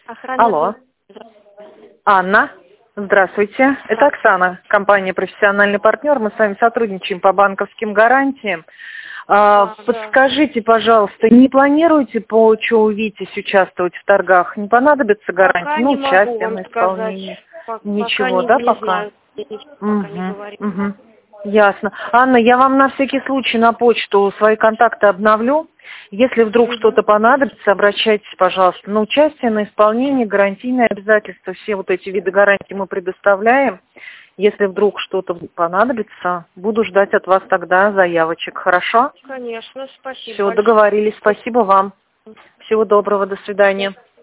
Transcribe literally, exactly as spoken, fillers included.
Охрана. Алло. Анна. Здравствуйте. Это Оксана, компания «Профессиональный партнер». Мы с вами сотрудничаем по банковским гарантиям. А, А, подскажите, пожалуйста, не планируете по ЧОУ «Витязь» участвовать в торгах? Не понадобится гарантия? пока Ну, не могу участие вам на сказать. исполнении. По- Ничего, пока не, да, не пока? знаю. Я ничего пока не Угу, говорю. угу. Ясно. Анна, я вам на всякий случай на почту свои контакты обновлю. Если вдруг Мгм. что-то понадобится, обращайтесь, пожалуйста, на участие, на исполнение, гарантийные обязательства. Все вот эти виды гарантий мы предоставляем. Если вдруг что-то понадобится, буду ждать от вас тогда заявочек. Хорошо? Конечно, спасибо Все, большое. договорились. Спасибо вам. Всего доброго. До свидания.